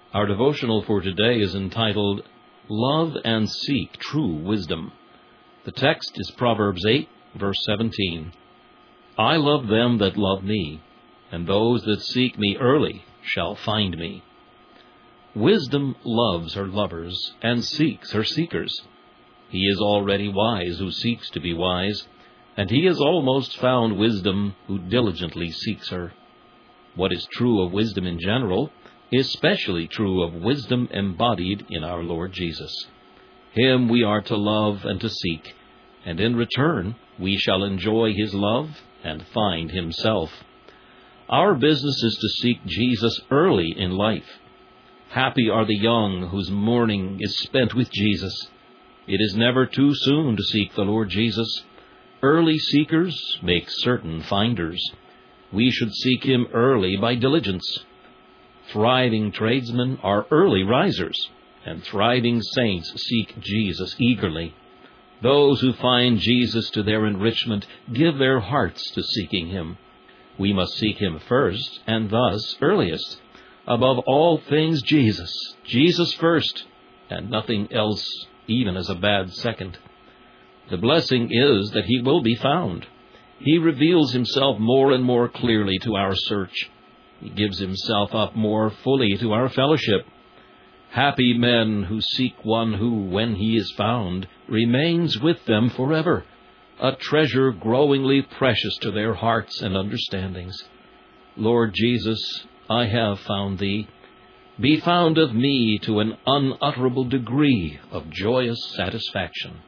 Our devotional for today is entitled, Love and Seek True Wisdom. The text is Proverbs 8, verse 17. I love them that love me, and those that seek me early shall find me. Wisdom loves her lovers and seeks her seekers. He is already wise who seeks to be wise, and he has almost found wisdom who diligently seeks her. What is true of wisdom in general is especially true of wisdom embodied in our Lord Jesus. Him we are to love and to seek, and in return we shall enjoy his love and find himself. Our business is to seek Jesus early in life. Happy are the young whose morning is spent with Jesus. It is never too soon to seek the Lord Jesus. Early seekers make certain finders. We should seek him early by diligence. Thriving tradesmen are early risers, and thriving saints seek Jesus eagerly. Those who find Jesus to their enrichment give their hearts to seeking him. We must seek him first, and thus earliest. Above all things, Jesus. Jesus first, and nothing else, even as a bad second. The blessing is that he will be found. He reveals himself more and more clearly to our search. He gives himself up more fully to our fellowship. Happy men who seek one who, when he is found, remains with them forever, a treasure growingly precious to their hearts and understandings. Lord Jesus, I have found thee. Be found of me to an unutterable degree of joyous satisfaction.